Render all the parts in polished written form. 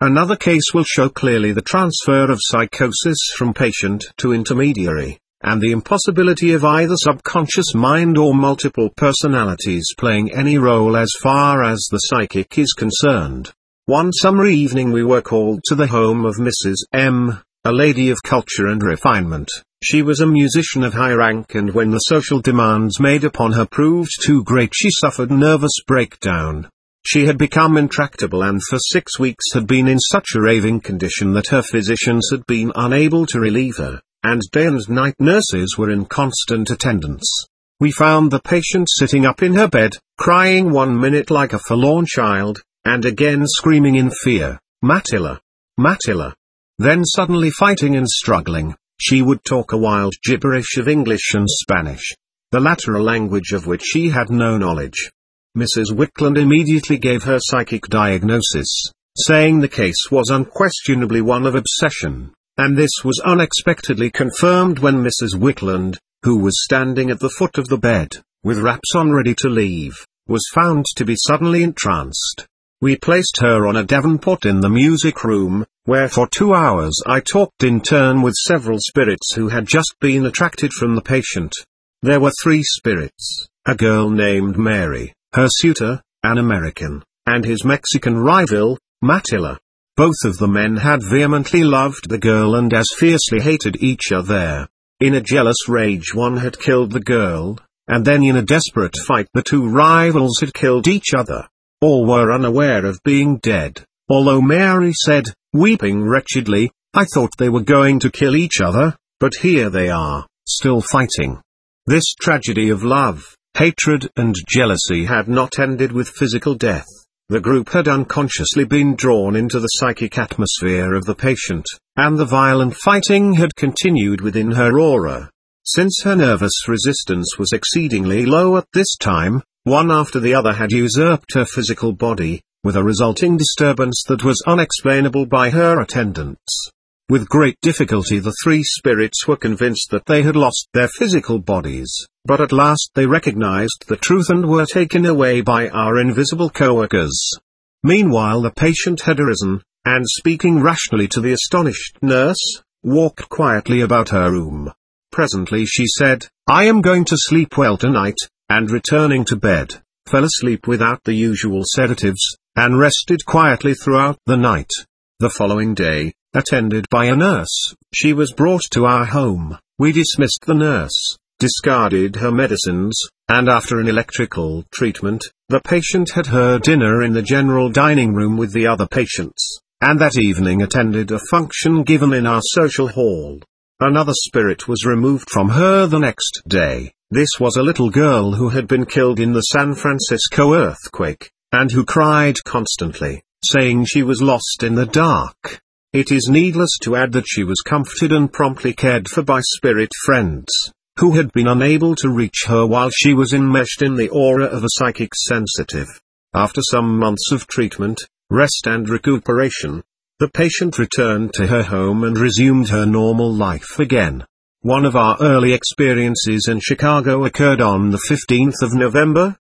Another case will show clearly the transfer of psychosis from patient to intermediary, and the impossibility of either subconscious mind or multiple personalities playing any role as far as the psychic is concerned. One summer evening we were called to the home of Mrs. M., a lady of culture and refinement. She was a musician of high rank, and when the social demands made upon her proved too great she suffered nervous breakdown. She had become intractable and for 6 weeks had been in such a raving condition that her physicians had been unable to relieve her, and day and night nurses were in constant attendance. We found the patient sitting up in her bed, crying 1 minute like a forlorn child, and again screaming in fear, "Matilla! Matilla!" Then suddenly fighting and struggling. She would talk a wild gibberish of English and Spanish, the latter a language of which she had no knowledge. Mrs. Wickland immediately gave her psychic diagnosis, saying the case was unquestionably one of obsession, and this was unexpectedly confirmed when Mrs. Wickland, who was standing at the foot of the bed, with wraps on ready to leave, was found to be suddenly entranced. We placed her on a Davenport in the music room, where for 2 hours I talked in turn with several spirits who had just been attracted from the patient. There were 3 spirits, a girl named Mary, her suitor, an American, and his Mexican rival, Matilla. Both of the men had vehemently loved the girl and as fiercely hated each other. In a jealous rage one had killed the girl, and then in a desperate fight the 2 rivals had killed each other. All were unaware of being dead, although Mary said, weeping wretchedly, "I thought they were going to kill each other, but here they are, still fighting." This tragedy of love, hatred and jealousy had not ended with physical death. The group had unconsciously been drawn into the psychic atmosphere of the patient, and the violent fighting had continued within her aura. Since her nervous resistance was exceedingly low at this time, one after the other had usurped her physical body, with a resulting disturbance that was unexplainable by her attendants. With great difficulty the 3 spirits were convinced that they had lost their physical bodies, but at last they recognized the truth and were taken away by our invisible co-workers. Meanwhile the patient had arisen, and speaking rationally to the astonished nurse, walked quietly about her room. Presently she said, "I am going to sleep well tonight," and returning to bed, fell asleep without the usual sedatives, and rested quietly throughout the night. The following day, attended by a nurse, she was brought to our home. We dismissed the nurse, discarded her medicines, and after an electrical treatment, the patient had her dinner in the general dining room with the other patients, and that evening attended a function given in our social hall. Another spirit was removed from her the next day. This was a little girl who had been killed in the San Francisco earthquake, and who cried constantly, saying she was lost in the dark. It is needless to add that she was comforted and promptly cared for by spirit friends, who had been unable to reach her while she was enmeshed in the aura of a psychic sensitive. After some months of treatment, rest and recuperation, the patient returned to her home and resumed her normal life again. One of our early experiences in Chicago occurred on the 15th of November,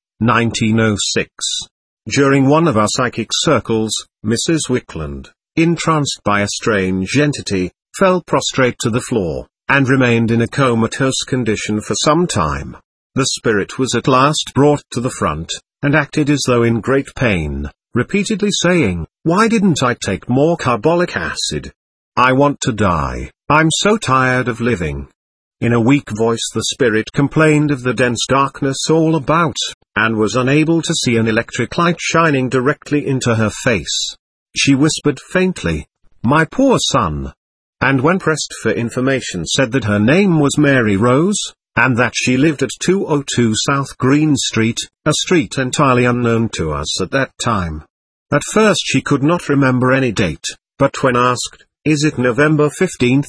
1906. During one of our psychic circles, Mrs. Wickland, entranced by a strange entity, fell prostrate to the floor, and remained in a comatose condition for some time. The spirit was at last brought to the front, and acted as though in great pain, repeatedly saying, "Why didn't I take more carbolic acid? I want to die, I'm so tired of living." In a weak voice the spirit complained of the dense darkness all about, and was unable to see an electric light shining directly into her face. She whispered faintly, "My poor son," and when pressed for information said that her name was Mary Rose, and that she lived at 202 South Green Street, a street entirely unknown to us at that time. At first she could not remember any date, but when asked, "Is it November 15th,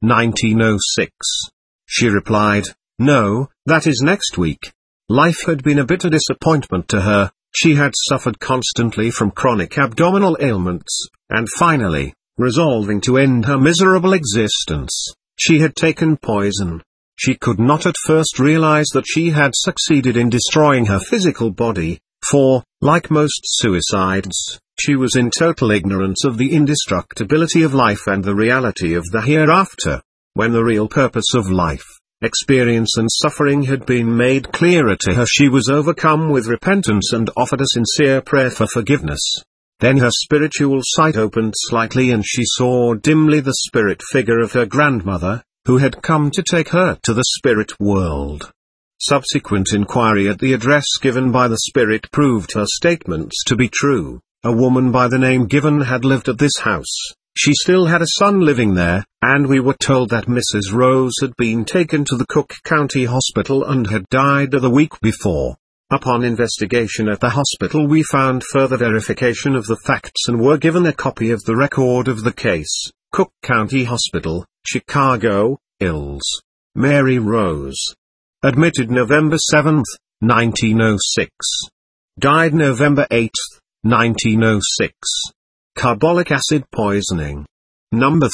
1906? She replied, "No, that is next week." Life had been a bitter disappointment to her. She had suffered constantly from chronic abdominal ailments, and finally, resolving to end her miserable existence, she had taken poison. She could not at first realize that she had succeeded in destroying her physical body, for, like most suicides, She was in total ignorance of the indestructibility of life and the reality of the hereafter. When the real purpose of life, experience and suffering had been made clearer to her, she was overcome with repentance and offered a sincere prayer for forgiveness. Then her spiritual sight opened slightly and she saw dimly the spirit figure of her grandmother, who had come to take her to the spirit world. Subsequent inquiry at the address given by the spirit proved her statements to be true. A woman by the name given had lived at this house. She still had a son living there, and we were told that Mrs. Rose had been taken to the Cook County Hospital and had died the week before. Upon investigation at the hospital we found further verification of the facts and were given a copy of the record of the case. Cook County Hospital, Chicago, Ills. Mary Rose. Admitted November 7, 1906. Died November 8, 1906. Carbolic acid poisoning. Number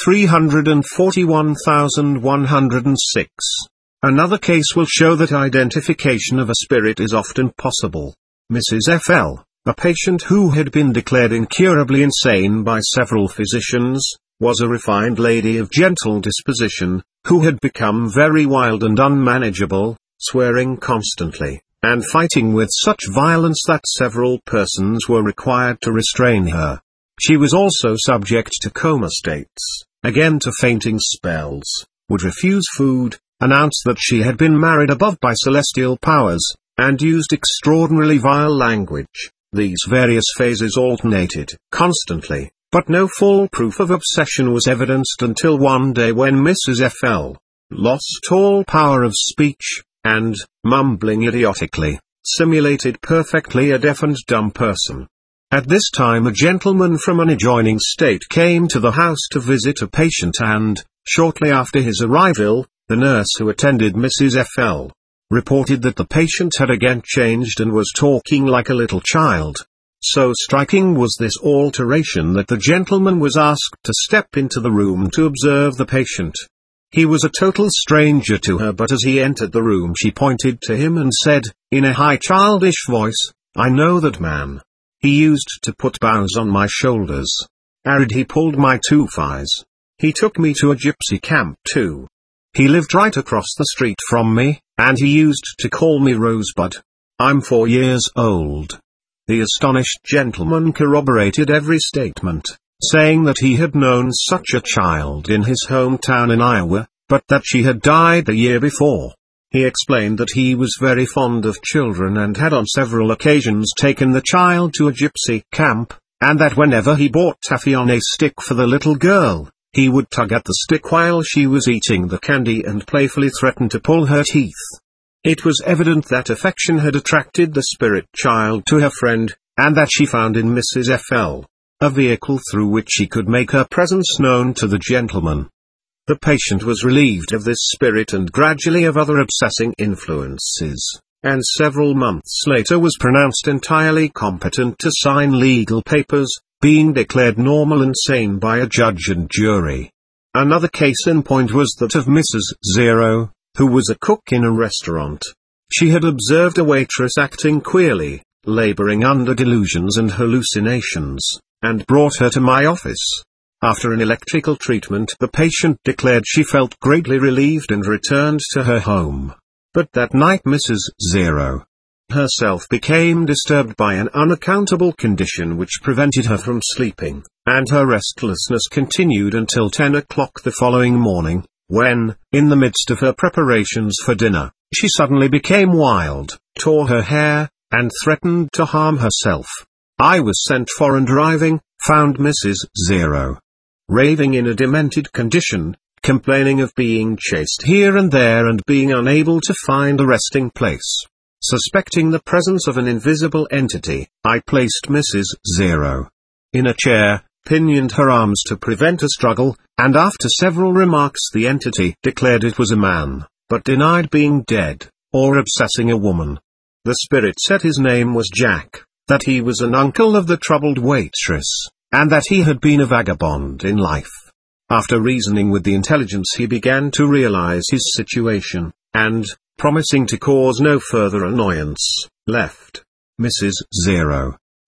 341106. Another case will show that identification of a spirit is often possible. Mrs. F.L., a patient who had been declared incurably insane by several physicians, was a refined lady of gentle disposition, who had become very wild and unmanageable, swearing constantly, and fighting with such violence that several persons were required to restrain her. She was also subject to coma states, again to fainting spells, would refuse food, announced that she had been married above by celestial powers, and used extraordinarily vile language. These various phases alternated constantly, but no full proof of obsession was evidenced until one day when Mrs. F.L. lost all power of speech, and, mumbling idiotically, simulated perfectly a deaf and dumb person. At this time a gentleman from an adjoining state came to the house to visit a patient and, shortly after his arrival, the nurse who attended Mrs. F.L. reported that the patient had again changed and was talking like a little child. So striking was this alteration that the gentleman was asked to step into the room to observe the patient. He was a total stranger to her, but as he entered the room she pointed to him and said, in a high childish voice, "I know that man. He used to put boughs on my shoulders. Arid he pulled my two thighs. He took me to a gypsy camp too. He lived right across the street from me, and he used to call me Rosebud. I'm 4 years old." The astonished gentleman corroborated every statement, saying that he had known such a child in his hometown in Iowa, but that she had died the year before. He explained that he was very fond of children and had on several occasions taken the child to a gypsy camp, and that whenever he bought taffy on a stick for the little girl, he would tug at the stick while she was eating the candy and playfully threaten to pull her teeth. It was evident that affection had attracted the spirit child to her friend, and that she found in Mrs. F.L. a vehicle through which she could make her presence known to the gentleman. The patient was relieved of this spirit and gradually of other obsessing influences, and several months later was pronounced entirely competent to sign legal papers, being declared normal and sane by a judge and jury. Another case in point was that of Mrs. Zero, who was a cook in a restaurant. She had observed a waitress acting queerly, laboring under delusions and hallucinations, and brought her to my office. After an electrical treatment, the patient declared she felt greatly relieved and returned to her home. But that night Mrs. Zero herself became disturbed by an unaccountable condition which prevented her from sleeping, and her restlessness continued until 10 o'clock the following morning, when, in the midst of her preparations for dinner, she suddenly became wild, tore her hair, and threatened to harm herself. I was sent for and arriving, found Mrs. Zero raving in a demented condition, complaining of being chased here and there and being unable to find a resting place. Suspecting the presence of an invisible entity, I placed Mrs. Zero in a chair, pinioned her arms to prevent a struggle, and after several remarks the entity declared it was a man, but denied being dead, or obsessing a woman. The spirit said his name was Jack, that he was an uncle of the troubled waitress, and that he had been a vagabond in life. After reasoning with the intelligence he began to realize his situation, and, promising to cause no further annoyance, left. Mrs. Zero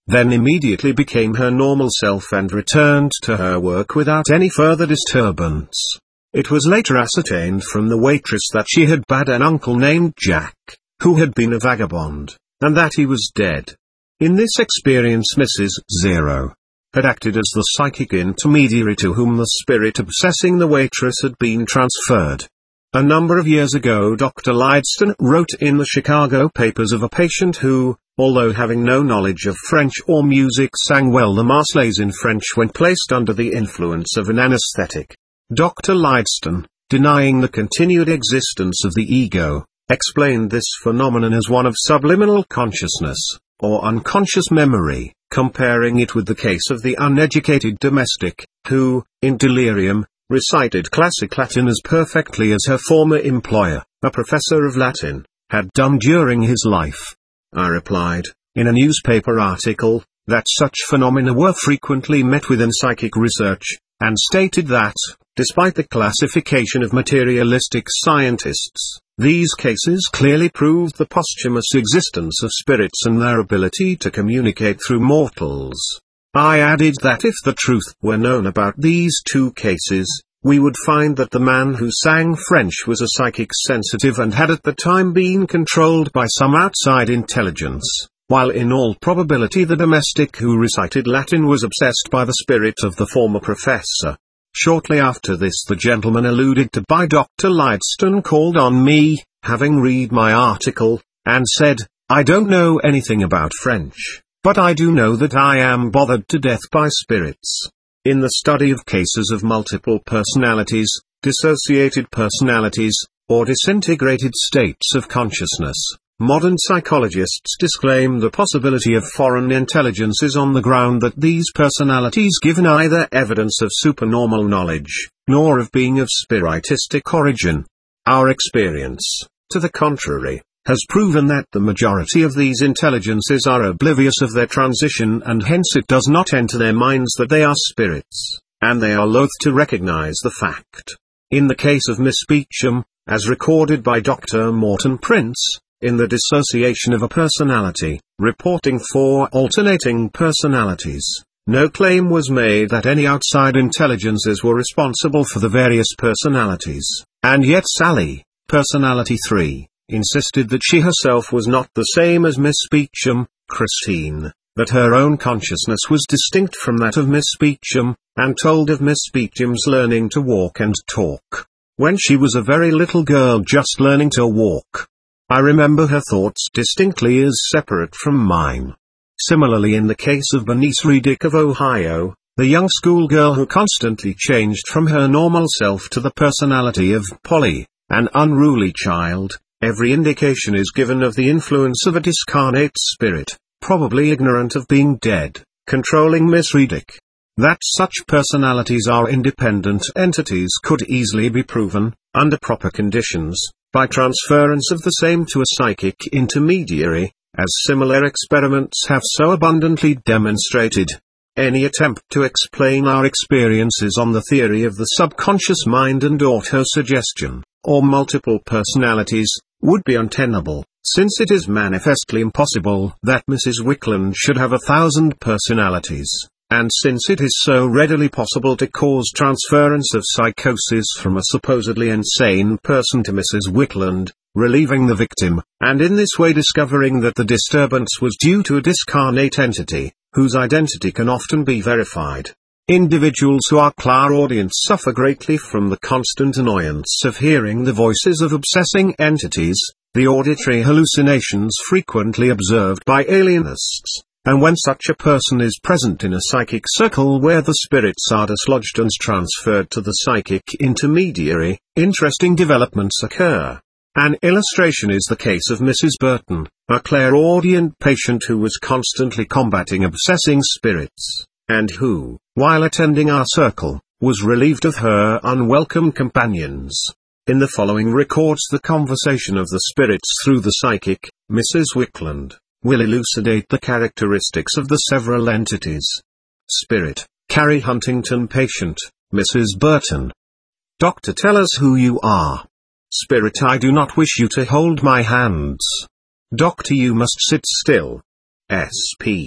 then immediately became her normal self and returned to her work without any further disturbance. It was later ascertained from the waitress that she had had an uncle named Jack, who had been a vagabond, and that he was dead. In this experience Mrs. Zero had acted as the psychic intermediary to whom the spirit obsessing the waitress had been transferred. A number of years ago Dr. Lydston wrote in the Chicago papers of a patient who, although having no knowledge of French or music, sang well the Marseillaise in French when placed under the influence of an anesthetic. Dr. Lydston, denying the continued existence of the ego, explained this phenomenon as one of subliminal consciousness, or unconscious memory, comparing it with the case of the uneducated domestic, who, in delirium, recited classic Latin as perfectly as her former employer, a professor of Latin, had done during his life. I replied, in a newspaper article, that such phenomena were frequently met with in psychic research, and stated that, despite the classification of materialistic scientists, these cases clearly proved the posthumous existence of spirits and their ability to communicate through mortals. I added that if the truth were known about these two cases, we would find that the man who sang French was a psychic sensitive and had at the time been controlled by some outside intelligence, while in all probability the domestic who recited Latin was obsessed by the spirit of the former professor. Shortly after this the gentleman alluded to by Dr. Lydston called on me, having read my article, and said, "I don't know anything about French, but I do know that I am bothered to death by spirits." In the study of cases of multiple personalities, dissociated personalities, or disintegrated states of consciousness, modern psychologists disclaim the possibility of foreign intelligences on the ground that these personalities give neither evidence of supernormal knowledge, nor of being of spiritistic origin. Our experience, to the contrary, has proven that the majority of these intelligences are oblivious of their transition, and hence it does not enter their minds that they are spirits, and they are loath to recognize the fact. In the case of Miss Beecham, as recorded by Dr. Morton Prince, in the dissociation of a personality, reporting 4 alternating personalities, no claim was made that any outside intelligences were responsible for the various personalities, and yet Sally, personality 3, insisted that she herself was not the same as Miss Beecham, Christine, that her own consciousness was distinct from that of Miss Beecham, and told of Miss Beecham's learning to walk and talk, when she was a very little girl just learning to walk. I remember her thoughts distinctly as separate from mine. Similarly in the case of Bernice Redick of Ohio, the young schoolgirl who constantly changed from her normal self to the personality of Polly, an unruly child, every indication is given of the influence of a discarnate spirit, probably ignorant of being dead, controlling Miss Redick. That such personalities are independent entities could easily be proven, under proper conditions, by transference of the same to a psychic intermediary, as similar experiments have so abundantly demonstrated. Any attempt to explain our experiences on the theory of the subconscious mind and autosuggestion, or multiple personalities, would be untenable, since it is manifestly impossible that Mrs. Wickland should have 1,000 personalities, and since it is so readily possible to cause transference of psychosis from a supposedly insane person to Mrs. Wickland, relieving the victim, and in this way discovering that the disturbance was due to a discarnate entity, whose identity can often be verified. Individuals who are clairaudients suffer greatly from the constant annoyance of hearing the voices of obsessing entities, the auditory hallucinations frequently observed by alienists, and when such a person is present in a psychic circle where the spirits are dislodged and transferred to the psychic intermediary, interesting developments occur. An illustration is the case of Mrs. Burton, a clairaudient patient who was constantly combating obsessing spirits, and who, while attending our circle, was relieved of her unwelcome companions. In the following records the conversation of the spirits through the psychic, Mrs. Wickland will elucidate the characteristics of the several entities. Spirit, Carrie Huntington. Patient, Mrs. Burton. Doctor, tell us who you are. Spirit, I do not wish you to hold my hands. Doctor, you must sit still. SP.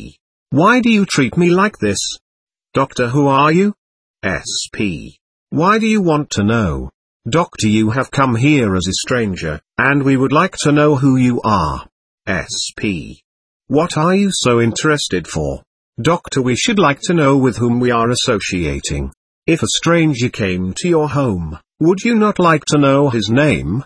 Why do you treat me like this? Doctor, who are you? SP. Why do you want to know? Doctor, you have come here as a stranger, and we would like to know who you are. SP. What are you so interested for? Doctor, we should like to know with whom we are associating. If a stranger came to your home, would you not like to know his name?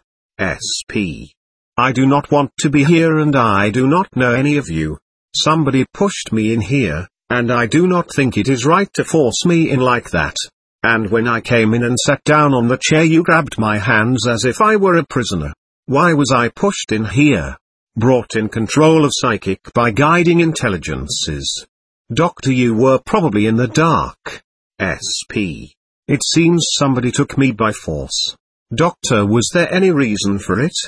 SP. I do not want to be here and I do not know any of you. Somebody pushed me in here, and I do not think it is right to force me in like that. And when I came in and sat down on the chair, you grabbed my hands as if I were a prisoner. Why was I pushed in here? Brought in control of psychic by guiding intelligences. Doctor, you were probably in the dark. SP. It seems somebody took me by force. Doctor, was there any reason for it?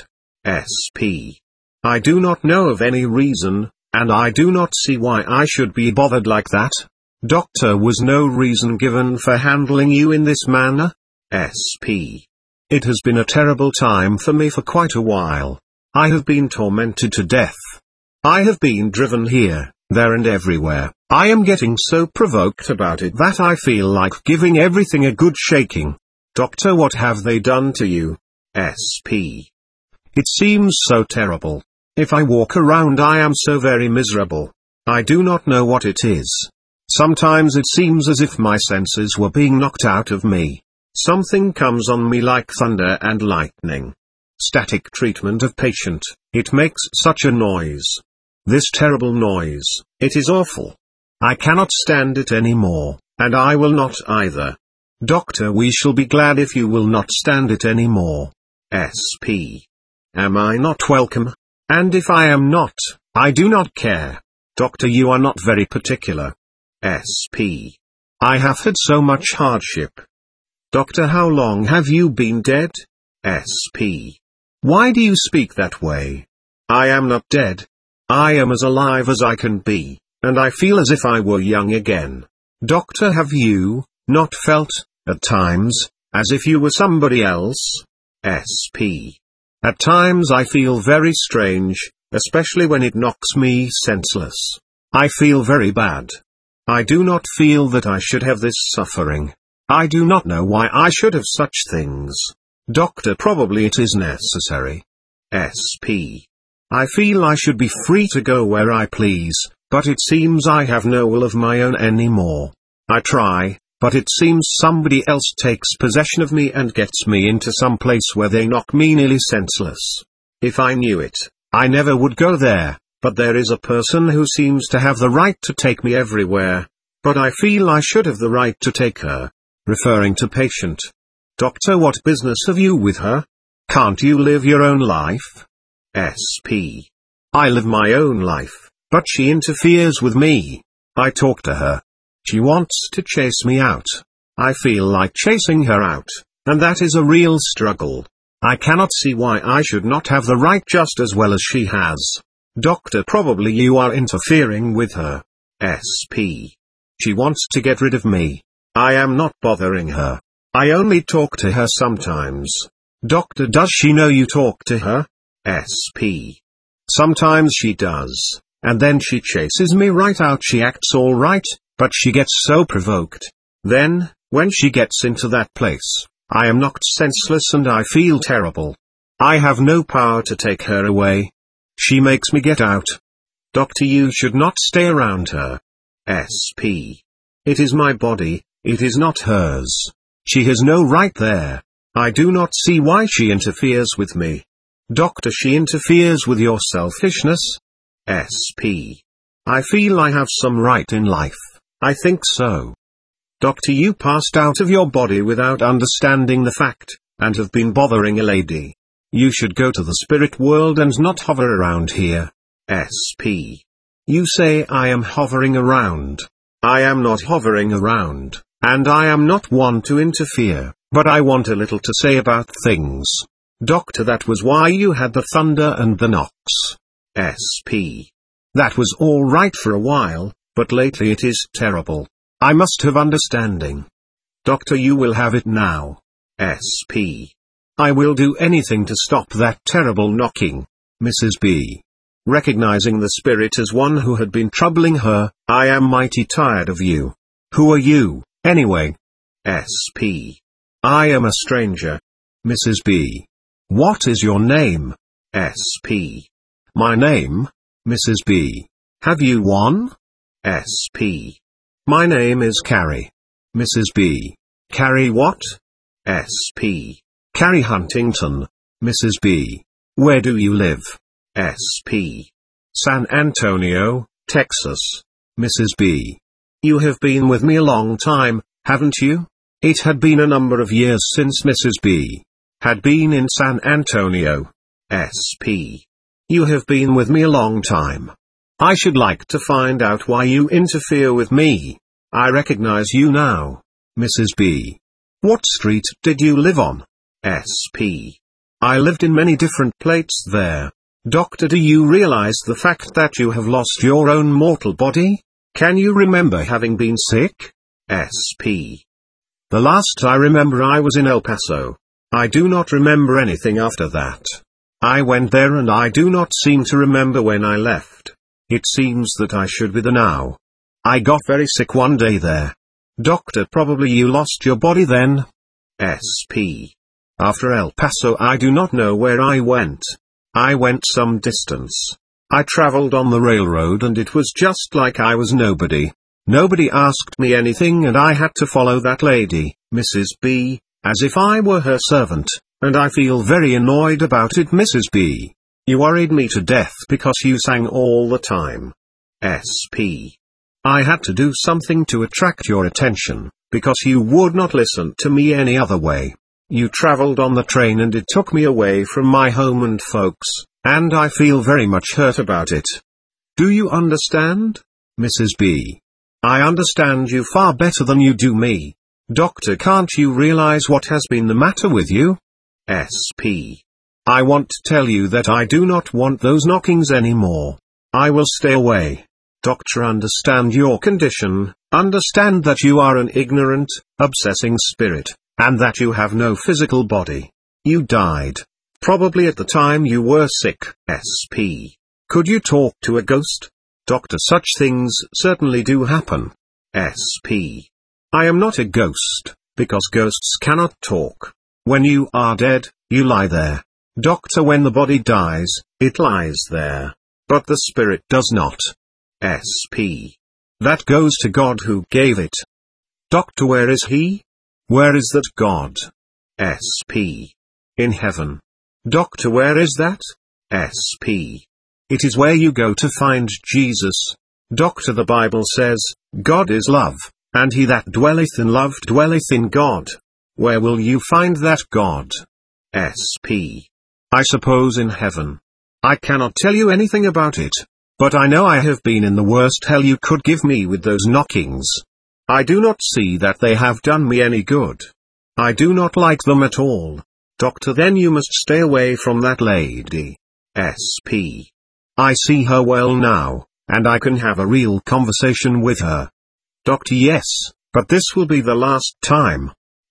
SP. I do not know of any reason, and I do not see why I should be bothered like that. Doctor, was no reason given for handling you in this manner? SP. It has been a terrible time for me for quite a while. I have been tormented to death. I have been driven here, there and everywhere. I am getting so provoked about it that I feel like giving everything a good shaking. Doctor, what have they done to you? SP. It seems so terrible. If I walk around I am so very miserable. I do not know what it is. Sometimes it seems as if my senses were being knocked out of me. Something comes on me like thunder and lightning. Static treatment of patient, it makes such a noise. This terrible noise, it is awful. I cannot stand it anymore, and I will not either. Doctor, we shall be glad if you will not stand it anymore. SP. Am I not welcome? And if I am not, I do not care. Doctor, you are not very particular. SP. I have had so much hardship. Doctor, how long have you been dead? SP. Why do you speak that way? I am not dead. I am as alive as I can be, and I feel as if I were young again. Doctor, have you not felt, at times, as if you were somebody else? SP. At times I feel very strange, especially when it knocks me senseless. I feel very bad. I do not feel that I should have this suffering. I do not know why I should have such things. Doctor, probably it is necessary. SP. I feel I should be free to go where I please, but it seems I have no will of my own anymore. I try, but it seems somebody else takes possession of me and gets me into some place where they knock me nearly senseless. If I knew it, I never would go there. But there is a person who seems to have the right to take me everywhere. But I feel I should have the right to take her. Referring to patient. Doctor, what business have you with her? Can't you live your own life? SP. I live my own life, but she interferes with me. I talk to her. She wants to chase me out. I feel like chasing her out, and that is a real struggle. I cannot see why I should not have the right just as well as she has. Doctor, probably you are interfering with her. SP. She wants to get rid of me. I am not bothering her. I only talk to her sometimes. Doctor, does she know you talk to her? SP. Sometimes she does, and then she chases me right out. She acts all right, but she gets so provoked. Then, when she gets into that place, I am knocked senseless and I feel terrible. I have no power to take her away. She makes me get out. Doctor, you should not stay around her. SP. It is my body, it is not hers. She has no right there. I do not see why she interferes with me. Doctor, she interferes with your selfishness. SP. I feel I have some right in life. I think so. Doctor, you passed out of your body without understanding the fact, and have been bothering a lady. You should go to the spirit world and not hover around here. SP. You say I am hovering around. I am not hovering around, and I am not one to interfere, but I want a little to say about things. Doctor, that was why you had the thunder and the knocks. SP. That was all right for a while, but lately it is terrible. I must have understanding. Doctor, you will have it now. SP. I will do anything to stop that terrible knocking. Mrs. B. recognizing the spirit as one who had been troubling her. I am mighty tired of you. Who are you, anyway? S.P. I am a stranger. Mrs. B. What is your name? S.P. My name? Mrs. B. Have you one? S.P. My name is Carrie. Mrs. B. Carrie what? S.P. Carrie Huntington. Mrs. B. Where do you live? S.P. San Antonio, Texas. Mrs. B. You have been with me a long time, haven't you? It had been a number of years since Mrs. B. had been in San Antonio. S.P. You have been with me a long time. I should like to find out why you interfere with me. I recognize you now. Mrs. B. What street did you live on? S.P. I lived in many different places there. Doctor, do you realize the fact that you have lost your own mortal body? Can you remember having been sick? S.P. The last I remember I was in El Paso. I do not remember anything after that. I went there and I do not seem to remember when I left. It seems that I should be there now. I got very sick one day there. Doctor, probably you lost your body then? S.P. After El Paso I do not know where I went. I went some distance. I traveled on the railroad and it was just like I was nobody. Nobody asked me anything and I had to follow that lady, Mrs. B, as if I were her servant, and I feel very annoyed about it. Mrs. B. You worried me to death because you sang all the time. S.P. I had to do something to attract your attention, because you would not listen to me any other way. You traveled on the train and it took me away from my home and folks, and I feel very much hurt about it. Do you understand? Mrs. B. I understand you far better than you do me. Doctor, can't you realize what has been the matter with you? S.P. I want to tell you that I do not want those knockings anymore. I will stay away. Doctor, understand your condition, understand that you are an ignorant, obsessing spirit, and that you have no physical body. You died. Probably at the time you were sick. S.P. Could you talk to a ghost? Doctor, such things certainly do happen. S.P. I am not a ghost, because ghosts cannot talk. When you are dead, you lie there. Doctor, when the body dies, it lies there. But the spirit does not. S.P. That goes to God who gave it. Doctor, where is he? Where is that God? S.P. In heaven. Doctor, where is that? S.P. It is where you go to find Jesus. Doctor, the Bible says, God is love, and he that dwelleth in love dwelleth in God. Where will you find that God? S.P. I suppose in heaven. I cannot tell you anything about it, but I know I have been in the worst hell you could give me with those knockings. I do not see that they have done me any good. I do not like them at all. Doctor, then you must stay away from that lady. S.P. I see her well now, and I can have a real conversation with her. Doctor, yes, but this will be the last time.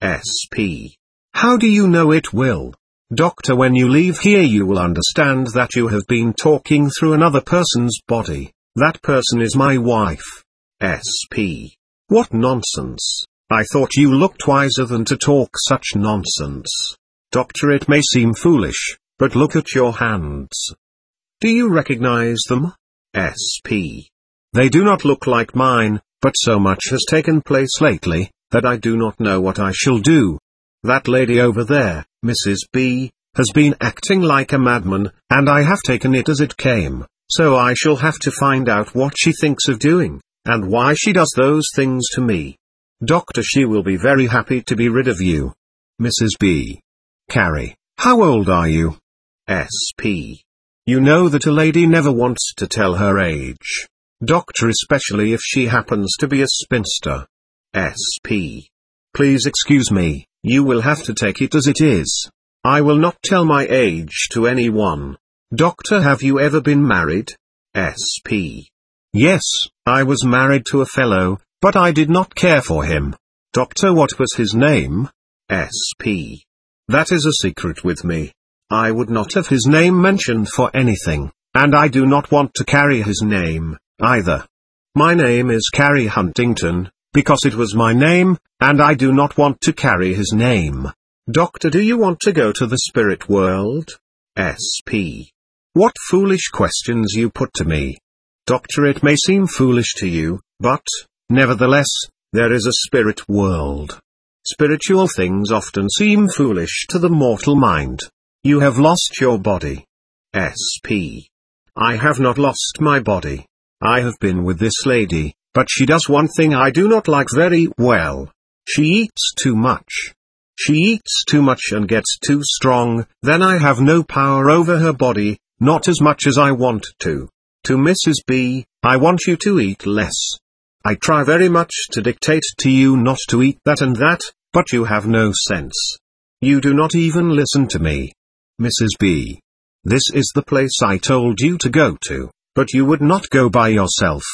S.P. How do you know it will? Doctor, when you leave here you will understand that you have been talking through another person's body. That person is my wife. S.P. What nonsense. I thought you looked wiser than to talk such nonsense. Doctor, it may seem foolish, but look at your hands. Do you recognize them? S.P. They do not look like mine, but so much has taken place lately, that I do not know what I shall do. That lady over there, Mrs. B, has been acting like a madman, and I have taken it as it came, so I shall have to find out what she thinks of doing, and why she does those things to me. Doctor, she will be very happy to be rid of you. Mrs. B. Carrie, how old are you? S.P. You know that a lady never wants to tell her age. Doctor, especially if she happens to be a spinster. S.P. Please excuse me, you will have to take it as it is. I will not tell my age to anyone. Doctor, have you ever been married? S.P. Yes, I was married to a fellow, but I did not care for him. Doctor, what was his name? S.P. That is a secret with me. I would not have his name mentioned for anything. and I do not want to carry his name, either. My name is Carrie Huntington, because it was my name, and I do not want to carry his name. Doctor, do you want to go to the spirit world? SP. What foolish questions you put to me. Doctor, it may seem foolish to you, but, nevertheless, there is a spirit world. Spiritual things often seem foolish to the mortal mind. You have lost your body. SP. I have not lost my body. I have been with this lady, but she does one thing I do not like very well. She eats too much. She eats too much and gets too strong, then I have no power over her body, not as much as I want to. To Mrs. B, I want you to eat less. I try very much to dictate to you not to eat that and that, but you have no sense. You do not even listen to me. Mrs. B. This is the place I told you to go to, but you would not go by yourself.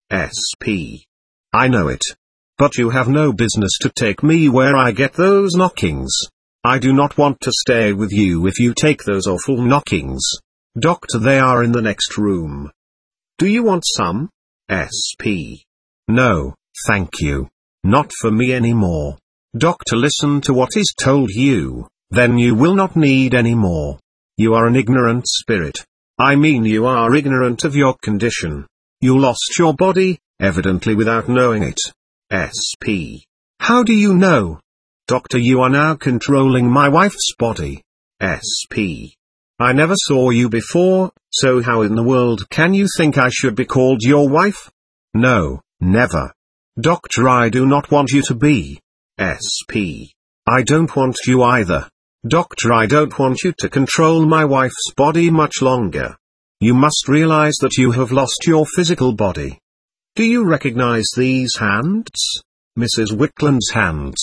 SP. I know it. But you have no business to take me where I get those knockings. I do not want to stay with you if you take those awful knockings. Doctor, they are in the next room. Do you want some? SP. No, thank you. Not for me anymore. Doctor, listen to what is told you, then you will not need any more. You are an ignorant spirit. I mean, you are ignorant of your condition. You lost your body, evidently without knowing it. SP. How do you know? Doctor, you are now controlling my wife's body. SP. I never saw you before, so how in the world can you think I should be called your wife? No, never. Doctor, I do not want you to be. SP. I don't want you either. Doctor, I don't want you to control my wife's body much longer. You must realize that you have lost your physical body. Do you recognize these hands? Mrs. Whitland's hands.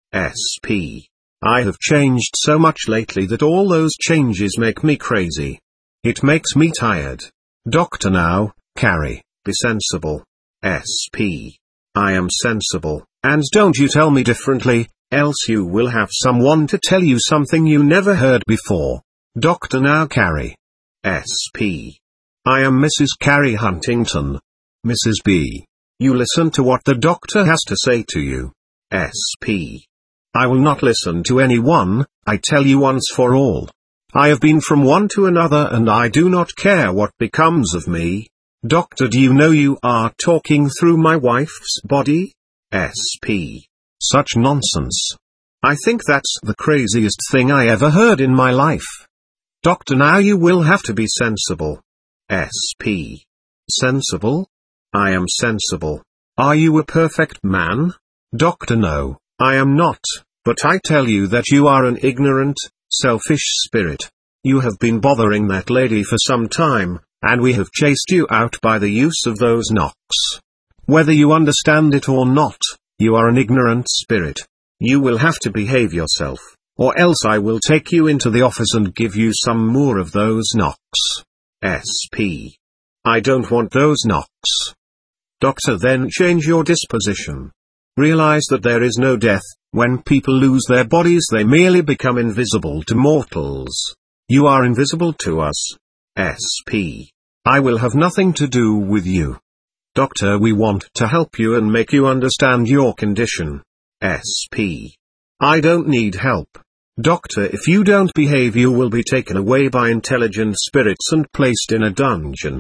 SP. I have changed so much lately that all those changes make me crazy. It makes me tired. Doctor, now, Carrie, be sensible. SP. I am sensible, and don't you tell me differently, else you will have someone to tell you something you never heard before. Doctor, now, Carrie. SP. I am Mrs. Carrie Huntington. Mrs. B. You listen to what the doctor has to say to you. SP. I will not listen to anyone, I tell you once for all. I have been from one to another and I do not care what becomes of me. Doctor, do you know you are talking through my wife's body? SP. Such nonsense. I think that's the craziest thing I ever heard in my life. Doctor, now you will have to be sensible. SP. Sensible? I am sensible. Are you a perfect man? Doctor, no, I am not, but I tell you that you are an ignorant, selfish spirit. You have been bothering that lady for some time, and we have chased you out by the use of those knocks. Whether you understand it or not, you are an ignorant spirit. You will have to behave yourself, or else I will take you into the office and give you some more of those knocks. SP. I don't want those knocks. Doctor, then change your disposition. Realize that there is no death. When people lose their bodies, they merely become invisible to mortals. You are invisible to us. SP. I will have nothing to do with you. Doctor, we want to help you and make you understand your condition. SP. I don't need help. Doctor, if you don't behave, you will be taken away by intelligent spirits and placed in a dungeon.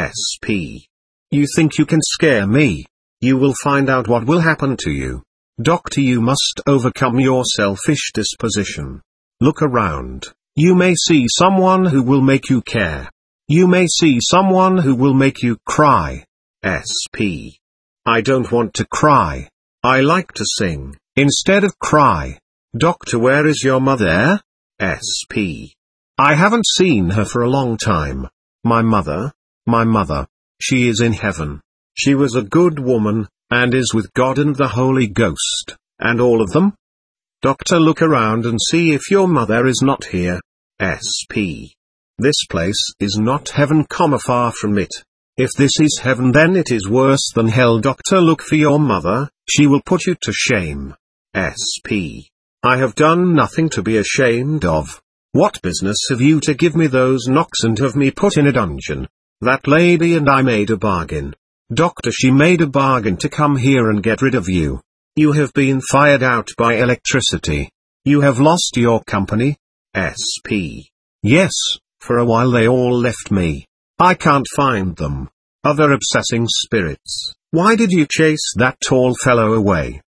SP. You think you can scare me? You will find out what will happen to you. Doctor, you must overcome your selfish disposition. Look around. You may see someone who will make you care. You may see someone who will make you cry. SP. I don't want to cry. I like to sing, instead of cry. Doctor, where is your mother? SP. I haven't seen her for a long time. My mother? My mother. She is in heaven. She was a good woman, and is with God and the Holy Ghost, and all of them. Doctor, look around and see if your mother is not here. SP. This place is not heaven, far from it. If this is heaven, then it is worse than hell. Doctor, look for your mother, she will put you to shame. SP. I have done nothing to be ashamed of. What business have you to give me those knocks and have me put in a dungeon? That lady and I made a bargain. Doctor, she made a bargain to come here and get rid of you. You have been fired out by electricity. You have lost your company? SP. Yes, for a while they all left me. I can't find them. Other obsessing spirits. Why did you chase that tall fellow away?